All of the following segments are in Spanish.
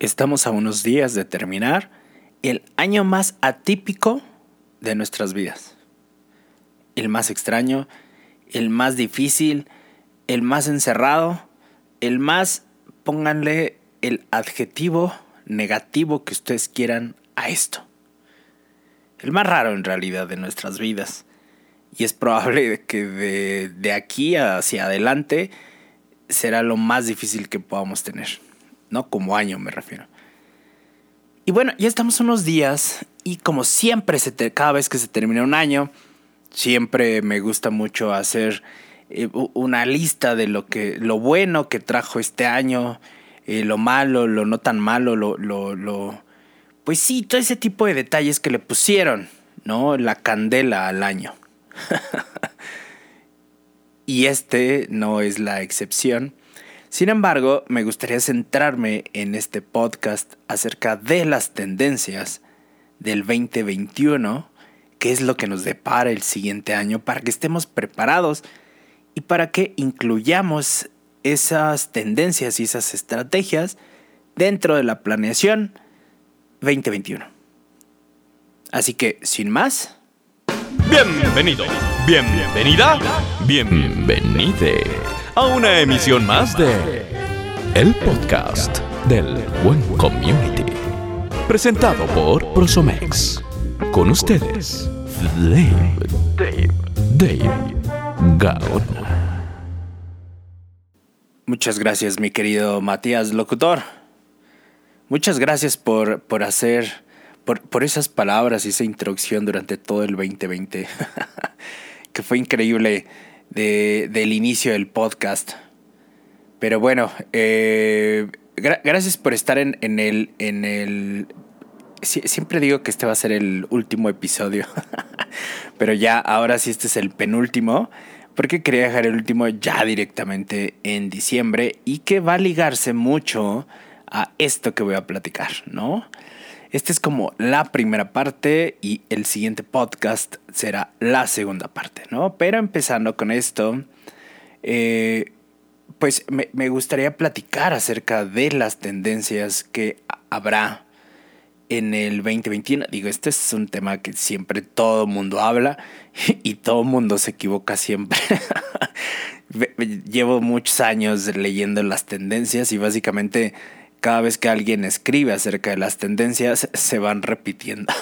Estamos a unos días de terminar el año más atípico de nuestras vidas. El más extraño, el más difícil, el más encerrado, el más, pónganle el adjetivo negativo que ustedes quieran a esto. El más raro en realidad de nuestras vidas. Y es probable que de aquí hacia adelante será lo más difícil que podamos tener. No como año me refiero. Y bueno, ya estamos unos días y como siempre, cada vez que se termina un año, siempre me gusta mucho hacer una lista de lo bueno que trajo este año, lo malo, lo no tan malo, pues sí, todo ese tipo de detalles que le pusieron, ¿no? La candela al año. Y este no es la excepción. Sin embargo, me gustaría centrarme en este podcast acerca de las tendencias del 2021, qué es lo que nos depara el siguiente año, para que estemos preparados y para que incluyamos esas tendencias y esas estrategias dentro de la planeación 2021. Así que, sin más... Bienvenido, bienvenida, bienvenide a una emisión más de El Podcast del Buen Community, presentado por Prosomex. Con ustedes, Dave Gaona. Muchas gracias, mi querido Matías Locutor. Muchas gracias por esas palabras y esa introducción durante todo el 2020, que fue increíble del inicio del podcast. Pero bueno, gracias por estar en el... Siempre digo que este va a ser el último episodio, pero ya, ahora sí este es el penúltimo, porque quería dejar el último ya directamente en diciembre y que va a ligarse mucho a esto que voy a platicar, ¿no? Esta es como la primera parte y el siguiente podcast será la segunda parte, ¿no? Pero empezando con esto, pues me gustaría platicar acerca de las tendencias que habrá en el 2021. Digo, este es un tema que siempre todo mundo habla y todo mundo se equivoca siempre. Llevo muchos años leyendo las tendencias y básicamente... cada vez que alguien escribe acerca de las tendencias, se van repitiendo.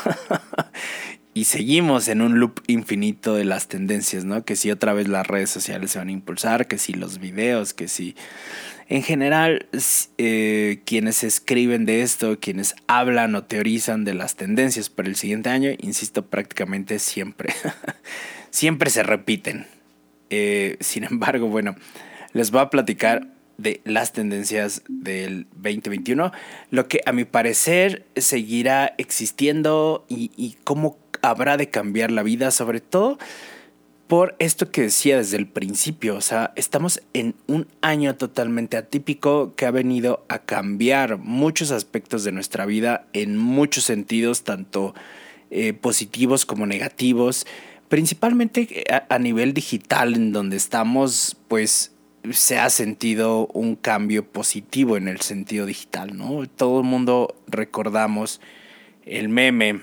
Y seguimos en un loop infinito de las tendencias, ¿no? Que si otra vez las redes sociales se van a impulsar, que si los videos, que si... En general, quienes escriben de esto, quienes hablan o teorizan de las tendencias para el siguiente año, insisto, prácticamente siempre. Siempre se repiten. Sin embargo, bueno, les voy a platicar de las tendencias del 2021, lo que a mi parecer seguirá existiendo y cómo habrá de cambiar la vida, sobre todo por esto que decía desde el principio. O sea, estamos en un año totalmente atípico que ha venido a cambiar muchos aspectos de nuestra vida en muchos sentidos, tanto positivos como negativos, principalmente a nivel digital, en donde estamos, pues, se ha sentido un cambio positivo en el sentido digital, ¿no? Todo el mundo recordamos el meme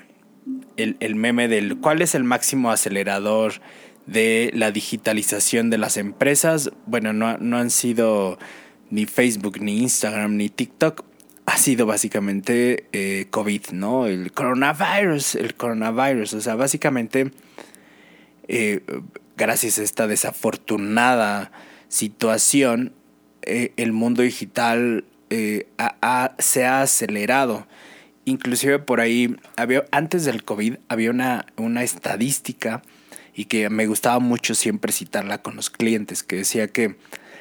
del ¿cuál es el máximo acelerador de la digitalización de las empresas? Bueno, no han sido ni Facebook, ni Instagram, ni TikTok. Ha sido básicamente COVID, ¿no? El coronavirus. O sea, básicamente, gracias a esta desafortunada situación, el mundo digital se ha acelerado. Inclusive por ahí, antes del COVID, había una estadística y que me gustaba mucho siempre citarla con los clientes, que decía que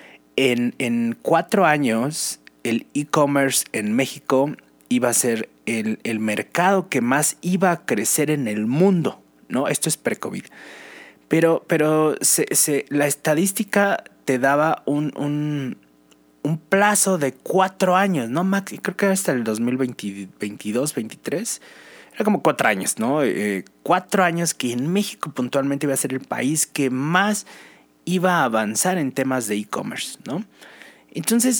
en 4 años el e-commerce en México iba a ser el mercado que más iba a crecer en el mundo, ¿no? Esto es pre-COVID. Pero la estadística te daba un plazo de 4 años, ¿no, Max? Creo que era hasta el 2022, 23. Era como 4 años, ¿no? 4 años que en México puntualmente iba a ser el país que más iba a avanzar en temas de e-commerce, ¿no? Entonces,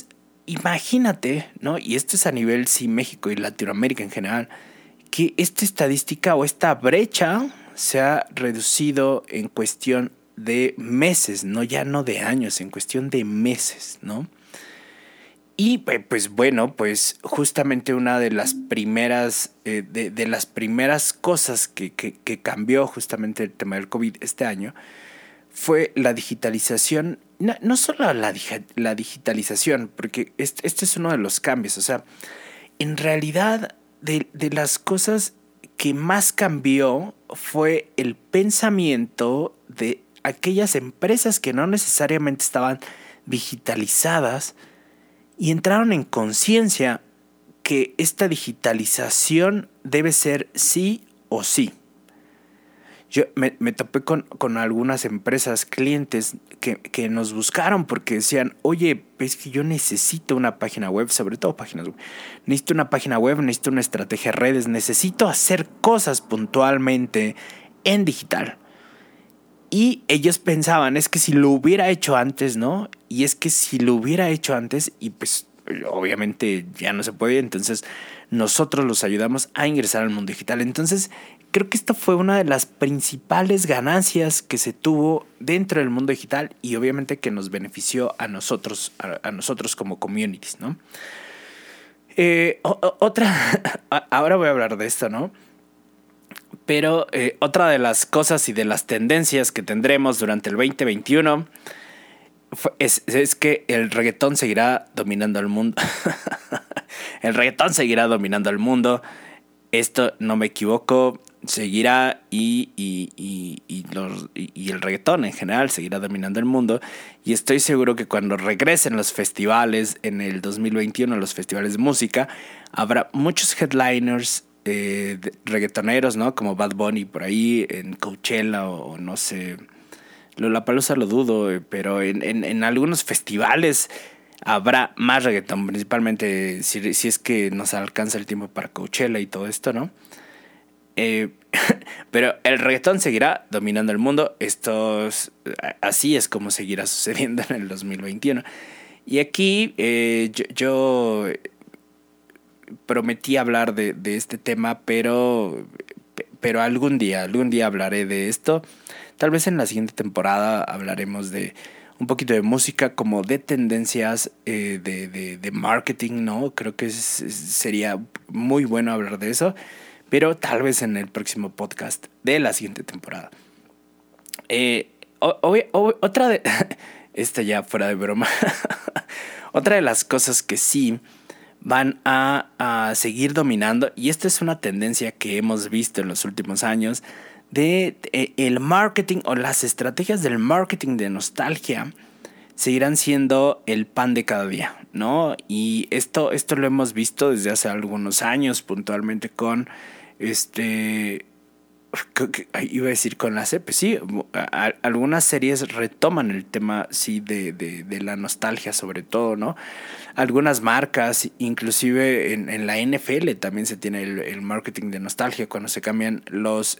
imagínate, ¿no? Y esto es a nivel, sí, México y Latinoamérica en general, que esta estadística o esta brecha se ha reducido en cuestión de meses, no ya no de años, en cuestión de meses, ¿no? Y pues bueno, pues justamente una de las primeras, de las primeras cosas que cambió justamente el tema del COVID este año fue la digitalización. No solo la digitalización, porque este es uno de los cambios. O sea, en realidad de las cosas que más cambió fue el pensamiento de aquellas empresas que no necesariamente estaban digitalizadas y entraron en conciencia que esta digitalización debe ser sí o sí. Yo me topé con algunas empresas, clientes que nos buscaron porque decían, oye, es que yo necesito una página web, sobre todo páginas web. Necesito una página web, necesito una estrategia de redes, necesito hacer cosas puntualmente en digital. Y ellos pensaban, es que si lo hubiera hecho antes, ¿no? Y es que si lo hubiera hecho antes, y pues obviamente ya no se puede, entonces nosotros los ayudamos a ingresar al mundo digital. Entonces creo que esta fue una de las principales ganancias que se tuvo dentro del mundo digital y obviamente que nos benefició a nosotros como communities, ¿no? Ahora voy a hablar de esto, ¿no? Pero otra de las cosas y de las tendencias que tendremos durante el 2021 es que el reggaetón seguirá dominando el mundo. El reggaetón seguirá dominando el mundo. Esto no me equivoco. Seguirá y el reggaetón en general seguirá dominando el mundo. Y estoy seguro que cuando regresen los festivales en el 2021, los festivales de música, habrá muchos headliners reggaetoneros, ¿no? Como Bad Bunny por ahí en Coachella o no sé, Lollapalooza lo dudo, pero en algunos festivales habrá más reggaetón, principalmente si es que nos alcanza el tiempo para Coachella y todo esto, ¿no? Pero el reggaetón seguirá dominando el mundo. Así es como seguirá sucediendo en el 2021. Y aquí yo prometí hablar de este tema, pero algún día hablaré de esto. Tal vez en la siguiente temporada hablaremos de un poquito de música, como de tendencias de marketing, ¿no? Creo que sería muy bueno hablar de eso, pero tal vez en el próximo podcast de la siguiente temporada. Otra de... Esta ya fuera de broma. Otra de las cosas que sí van a seguir dominando, y esta es una tendencia que hemos visto en los últimos años, de el marketing o las estrategias del marketing de nostalgia seguirán siendo el pan de cada día, ¿no? Y esto lo hemos visto desde hace algunos años, puntualmente con iba a decir con la serie, sí, algunas series retoman el tema, sí, de la nostalgia sobre todo, ¿no? Algunas marcas, inclusive en la NFL también se tiene el marketing de nostalgia cuando se cambian los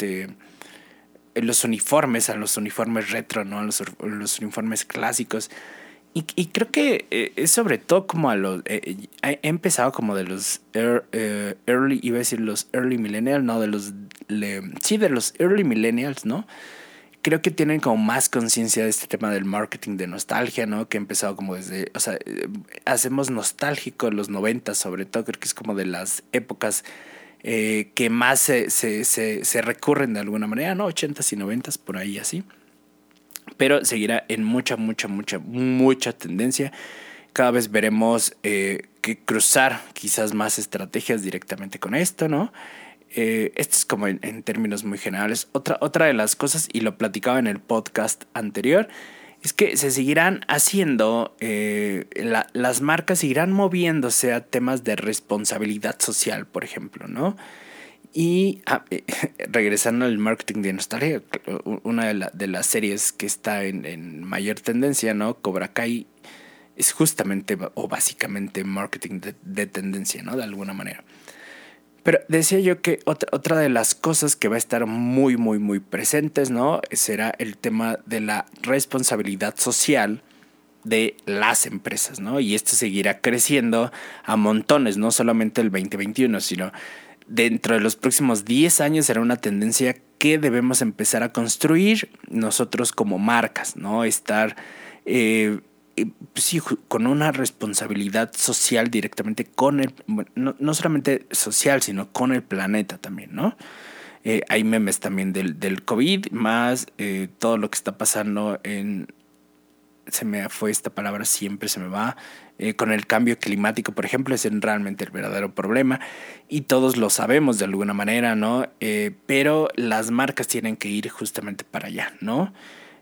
uniformes a los uniformes retro, ¿no? Los uniformes clásicos. Y creo que es sobre todo como he empezado como de los early, iba a decir los early millennials, no, de los early millennials, ¿no? Creo que tienen como más conciencia de este tema del marketing de nostalgia, ¿no? Que ha empezado como desde, o sea, hacemos nostálgico los 90, sobre todo, creo que es como de las épocas que más se recurren de alguna manera, ¿no? 80s y 90s, por ahí así. Pero seguirá en mucha tendencia. Cada vez veremos que cruzar quizás más estrategias directamente con esto, ¿no? Esto es como en términos muy generales. Otra de las cosas, y lo platicaba en el podcast anterior, es que se seguirán haciendo, las marcas seguirán moviéndose a temas de responsabilidad social, por ejemplo, ¿no? Y regresando al marketing de nostalgia, una de las series que está en mayor tendencia, ¿no? Cobra Kai es justamente o básicamente marketing de tendencia, ¿no? De alguna manera. Pero decía yo que otra de las cosas que va a estar muy presentes, ¿no? Será el tema de la responsabilidad social de las empresas, ¿no? Y esto seguirá creciendo a montones, no solamente el 2021, sino dentro de los próximos 10 años será una tendencia que debemos empezar a construir nosotros como marcas, ¿no? Estar sí, con una responsabilidad social directamente con el, bueno, no solamente social, sino con el planeta también, ¿no? Hay memes también del COVID, más todo lo que está pasando se me fue esta palabra, siempre se me va, con el cambio climático, por ejemplo, es realmente el verdadero problema y todos lo sabemos de alguna manera, ¿no? Pero las marcas tienen que ir justamente para allá, ¿no?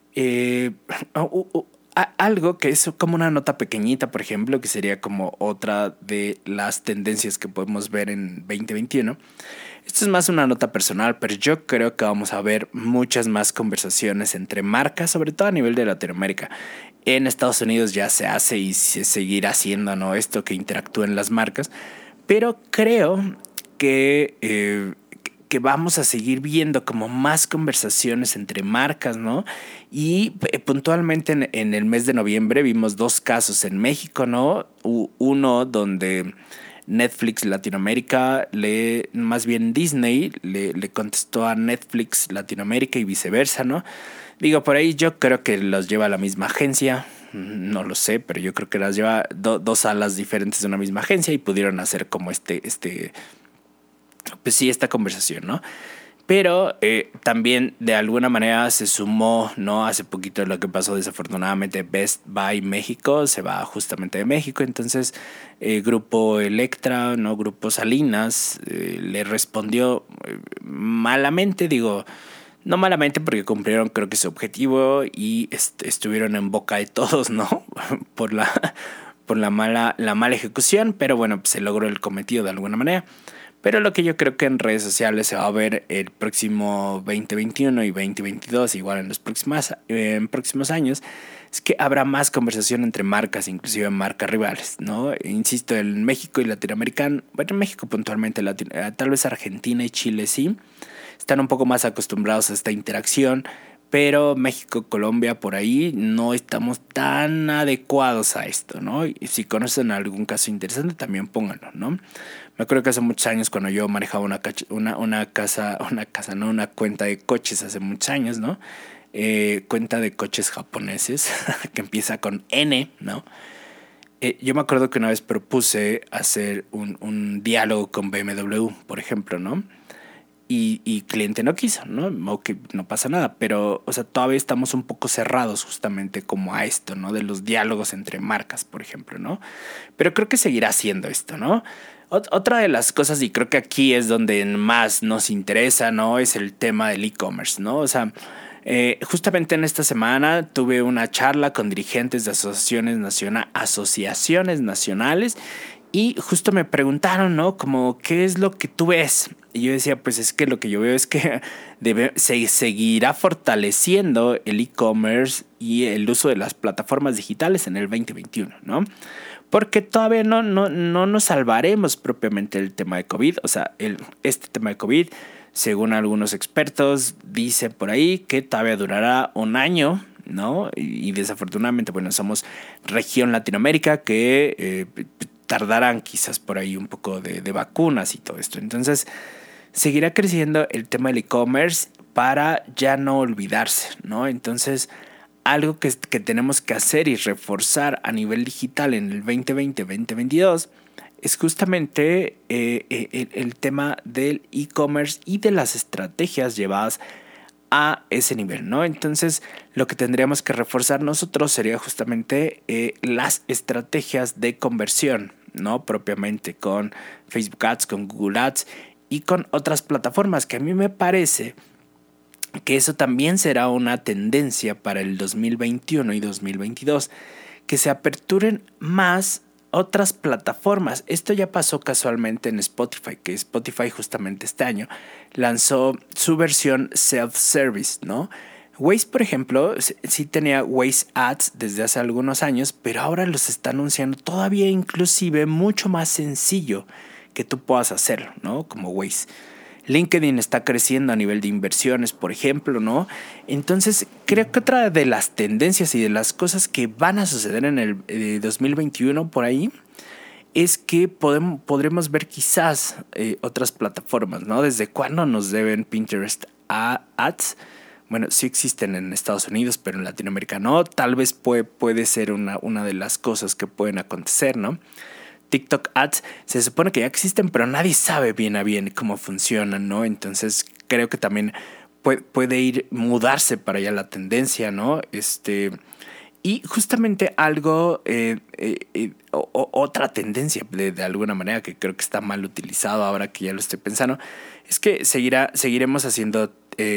Algo que es como una nota pequeñita, por ejemplo, que sería como otra de las tendencias que podemos ver en 2021. Esto es más una nota personal, pero yo creo que vamos a ver muchas más conversaciones entre marcas, sobre todo a nivel de Latinoamérica. En Estados Unidos ya se hace y se seguirá haciendo, ¿no? Esto que interactúen las marcas, pero creo que vamos a seguir viendo como más conversaciones entre marcas, ¿no? Y puntualmente en el mes de noviembre vimos 2 casos en México, ¿no? Uno donde Netflix Latinoamérica, más bien Disney le contestó a Netflix Latinoamérica y viceversa, ¿no? Digo, por ahí yo creo que los lleva la misma agencia, no lo sé, pero yo creo que las lleva dos alas diferentes de una misma agencia y pudieron hacer como pues sí, esta conversación, ¿no? Pero también de alguna manera se sumó, ¿no? Hace poquito lo que pasó desafortunadamente, Best Buy México se va justamente de México, entonces Grupo Electra, ¿no? Grupo Salinas le respondió malamente, digo, no malamente porque cumplieron creo que su objetivo y estuvieron en boca de todos, ¿no? por la mala ejecución, pero bueno, pues se logró el cometido de alguna manera. Pero lo que yo creo que en redes sociales se va a ver el próximo 2021 y 2022, igual en los próximos años, es que habrá más conversación entre marcas, inclusive marcas rivales, ¿no? Insisto, en México y Latinoamérica, bueno, en México puntualmente, tal vez Argentina y Chile sí, están un poco más acostumbrados a esta interacción, pero México, Colombia, por ahí no estamos tan adecuados a esto, ¿no? Y si conocen algún caso interesante, también pónganlo, ¿no? Me acuerdo que hace muchos años cuando yo manejaba una cuenta de coches hace muchos años, ¿no? Cuenta de coches japoneses que empieza con N, ¿no? Yo me acuerdo que una vez propuse hacer un diálogo con BMW, por ejemplo, ¿no? Y cliente no quiso, ¿no? Ok, no pasa nada, pero, o sea, todavía estamos un poco cerrados justamente como a esto, ¿no? De los diálogos entre marcas, por ejemplo, ¿no? Pero creo que seguirá haciendo esto, ¿no? Otra de las cosas, y creo que aquí es donde más nos interesa, ¿no? Es el tema del e-commerce, ¿no? O sea, justamente en esta semana tuve una charla con dirigentes de asociaciones nacionales y justo me preguntaron, ¿no? Como, ¿qué es lo que tú ves? Y yo decía, pues es que lo que yo veo es que se seguirá fortaleciendo el e-commerce y el uso de las plataformas digitales en el 2021, ¿no? Porque todavía no nos salvaremos propiamente del tema de COVID. O sea, este tema de COVID, según algunos expertos, dice por ahí que todavía durará un año, ¿no? Y desafortunadamente, bueno, somos región Latinoamérica que tardarán quizás por ahí un poco de vacunas y todo esto. Entonces, seguirá creciendo el tema del e-commerce para ya no olvidarse, ¿no? Entonces, algo que tenemos que hacer y reforzar a nivel digital en el 2020-2022 es justamente el tema del e-commerce y de las estrategias llevadas a ese nivel, ¿no? Entonces, lo que tendríamos que reforzar nosotros sería justamente las estrategias de conversión, ¿no? Propiamente con Facebook Ads, con Google Ads y con otras plataformas que a mí me parece que eso también será una tendencia para el 2021 y 2022, que se aperturen más otras plataformas. Esto ya pasó casualmente en Spotify, que Spotify justamente este año lanzó su versión self-service, ¿no? Waze, por ejemplo, sí tenía Waze Ads desde hace algunos años, pero ahora los está anunciando todavía inclusive mucho más sencillo que tú puedas hacerlo, ¿no? Como Waze. LinkedIn está creciendo a nivel de inversiones, por ejemplo, ¿no? Entonces, creo que otra de las tendencias y de las cosas que van a suceder en el 2021 por ahí es que podremos ver quizás otras plataformas, ¿no? ¿Desde cuándo nos deben Pinterest ads? Bueno, sí existen en Estados Unidos, pero en Latinoamérica no. Tal vez puede ser una de las cosas que pueden acontecer, ¿no? TikTok ads se supone que ya existen, pero nadie sabe bien a bien cómo funcionan, ¿no? Entonces creo que también puede mudarse para allá la tendencia, ¿no? Y justamente algo, otra tendencia de alguna manera que creo que está mal utilizado ahora que ya lo estoy pensando, es que seguiremos haciendo,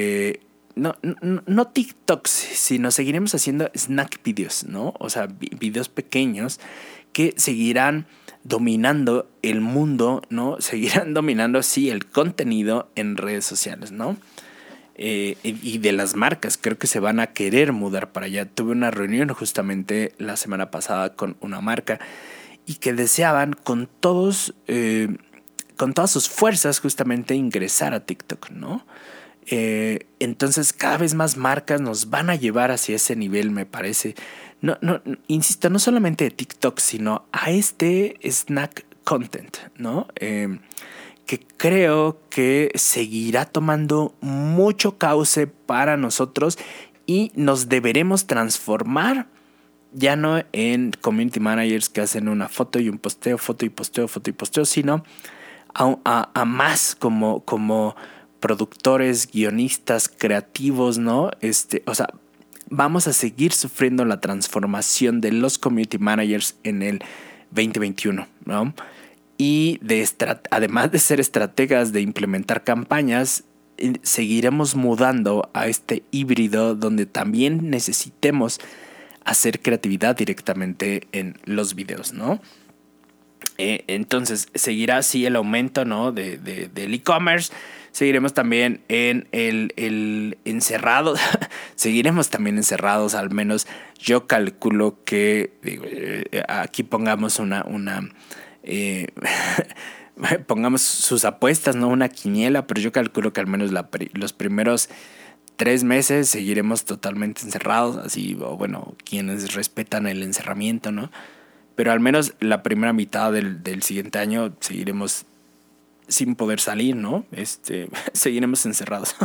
no TikToks, sino seguiremos haciendo snack videos, ¿no? O sea, videos pequeños que seguirán dominando el mundo, ¿no? Seguirán dominando, sí, el contenido en redes sociales, ¿no? Y de las marcas, creo que se van a querer mudar para allá. Tuve una reunión justamente la semana pasada con una marca y que deseaban con todas sus fuerzas justamente ingresar a TikTok, ¿no? Entonces cada vez más marcas nos van a llevar hacia ese nivel, me parece. No, insisto, no solamente de TikTok, sino a este snack content, ¿no? Que creo que seguirá tomando mucho cauce para nosotros y nos deberemos transformar ya no en community managers que hacen una foto y un posteo, foto y posteo, sino a más como productores, guionistas, creativos, ¿no? O sea, vamos a seguir sufriendo la transformación de los community managers en el 2021, ¿no? Y además de ser estrategas de implementar campañas, seguiremos mudando a este híbrido donde también necesitemos hacer creatividad directamente en los videos, ¿no? Entonces seguirá así el aumento, ¿no? del e-commerce. Seguiremos también en el encerrado. Seguiremos también encerrados, al menos yo calculo que aquí pongamos pongamos sus apuestas, no una quiniela, pero yo calculo que al menos los primeros 3 meses seguiremos totalmente encerrados, así, o bueno, quienes respetan el encerramiento, ¿no? Pero al menos la primera mitad del siguiente año seguiremos sin poder salir, ¿no? Seguiremos encerrados.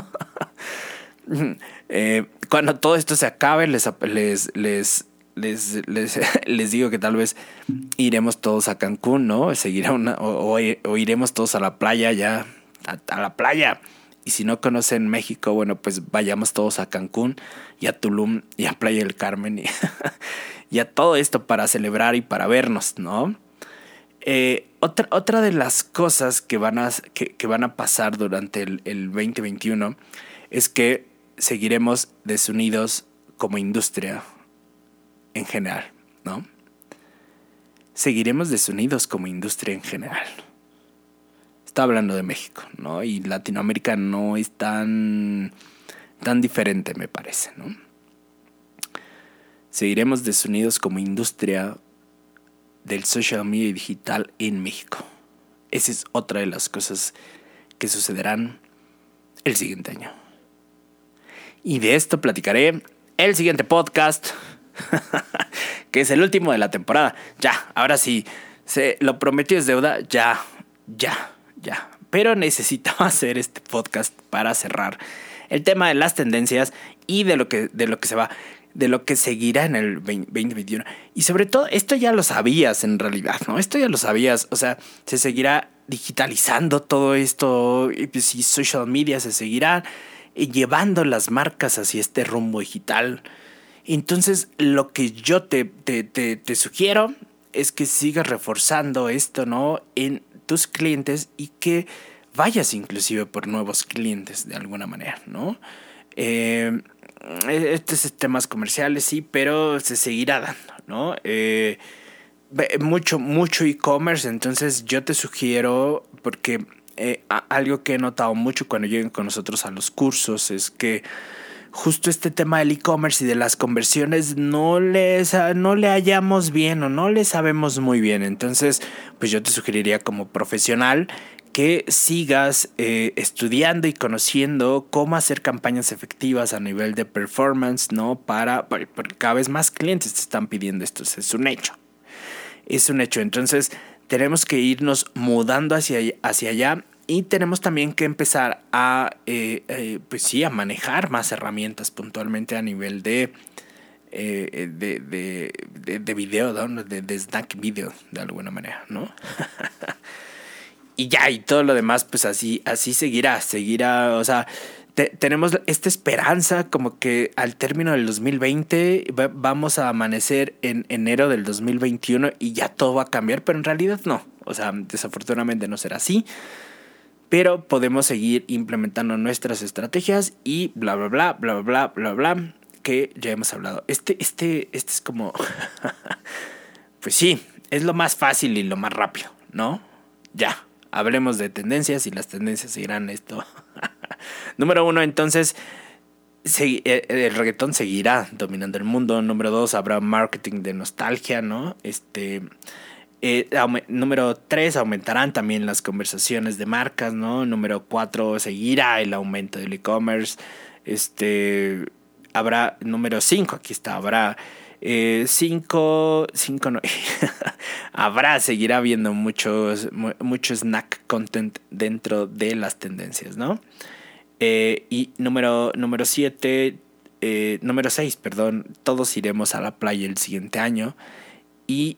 Cuando todo esto se acabe, les digo que tal vez iremos todos a Cancún, ¿no? O iremos todos a la playa ya, a la playa. Y si no conocen México, bueno, pues vayamos todos a Cancún y a Tulum y a Playa del Carmen y a todo esto para celebrar y para vernos, ¿no? Otra de las cosas que van a pasar durante el 2021 es que seguiremos desunidos como industria en general, ¿no? Seguiremos desunidos como industria en general. Está hablando de México, ¿no? Y Latinoamérica no es tan diferente, me parece, ¿no? Seguiremos desunidos como industria del social media y digital en México. Esa es otra de las cosas que sucederán el siguiente año. Y de esto platicaré el siguiente podcast, que es el último de la temporada. Ya, ahora sí, lo prometido es deuda, ya. Pero necesito hacer este podcast para cerrar el tema de las tendencias y de lo que se va, de lo que seguirá en el 2021. Y sobre todo, esto ya lo sabías en realidad, ¿no? Esto ya lo sabías, o sea, se seguirá digitalizando todo esto y social media se seguirá llevando las marcas hacia este rumbo digital. Entonces, lo que yo te sugiero es que sigas reforzando esto, ¿no? En tus clientes y que vayas inclusive por nuevos clientes de alguna manera, ¿no? Estos temas comerciales sí, pero se seguirá dando, ¿no? Mucho e-commerce, entonces yo te sugiero, porque algo que he notado mucho cuando lleguen con nosotros a los cursos es que justo este tema del e-commerce y de las conversiones no le hallamos bien o no le sabemos muy bien. Entonces, pues yo te sugeriría como profesional que sigas estudiando y conociendo cómo hacer campañas efectivas a nivel de performance, ¿no? Porque cada vez más clientes te están pidiendo esto. Es un hecho. Es un hecho. Entonces, tenemos que irnos mudando hacia allá y tenemos también que empezar a manejar más herramientas puntualmente a nivel de video, ¿no? de snack video, de alguna manera, ¿no? Y todo lo demás, pues así seguirá, o sea, tenemos esta esperanza como que al término del 2020 vamos a amanecer en enero del 2021 y ya todo va a cambiar, pero en realidad no, o sea, desafortunadamente no será así, pero podemos seguir implementando nuestras estrategias y bla, bla, bla, bla, bla, bla, bla, que ya hemos hablado. Este es como, pues sí, es lo más fácil y lo más rápido, ¿no? Ya. Hablemos de tendencias y las tendencias seguirán esto. Número 1, entonces, el reggaetón seguirá dominando el mundo. Número 2, habrá marketing de nostalgia, ¿no? Número 3, aumentarán también las conversaciones de marcas, ¿no? Número 4, seguirá el aumento del e-commerce. Habrá, número 5, aquí está, habrá... 5 no. Seguirá habiendo mucho snack content dentro de las tendencias, ¿no? Y número 6, todos iremos a la playa el siguiente año. Y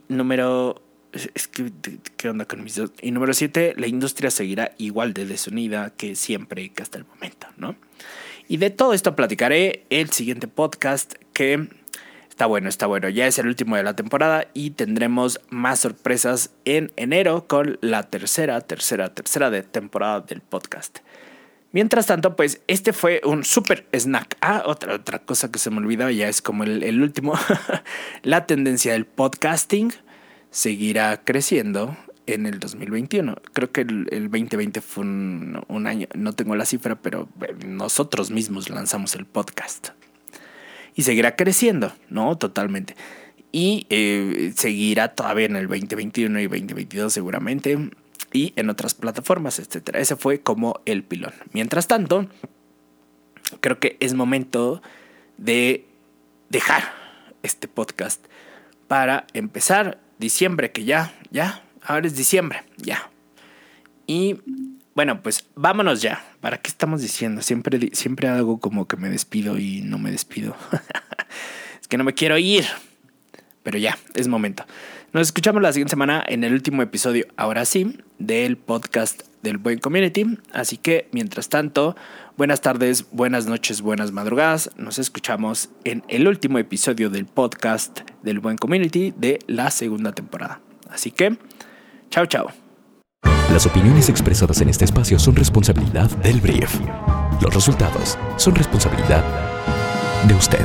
¿qué onda con mis dos? Y número 7, la industria seguirá igual de desunida que siempre, que hasta el momento, ¿no? Y de todo esto platicaré el siguiente podcast, que está bueno. Ya es el último de la temporada y tendremos más sorpresas en enero con la tercera de temporada del podcast. Mientras tanto, pues este fue un super snack. Otra cosa que se me olvidaba, ya es como el último. La tendencia del podcasting seguirá creciendo en el 2021. Creo que el 2020 fue un año, no tengo la cifra, pero nosotros mismos lanzamos el podcast. Y seguirá creciendo, ¿no? Totalmente. Y seguirá todavía en el 2021 y 2022 seguramente. Y en otras plataformas, etcétera. Ese fue como el pilón. Mientras tanto, creo que es momento de dejar este podcast para empezar diciembre, que ya, ahora es diciembre, ya. Y bueno, pues vámonos ya. ¿Para qué estamos diciendo? Siempre hago como que me despido y no me despido. Es que no me quiero ir. Pero ya, es momento. Nos escuchamos la siguiente semana en el último episodio, ahora sí, del podcast del Buen Community. Así que, mientras tanto, buenas tardes, buenas noches, buenas madrugadas. Nos escuchamos en el último episodio del podcast del Buen Community de la segunda temporada. Así que, chao. Las opiniones expresadas en este espacio son responsabilidad del brief. Los resultados son responsabilidad de usted.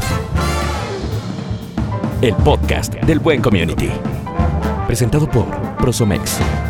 El podcast del Buen Community. Presentado por Prosomex.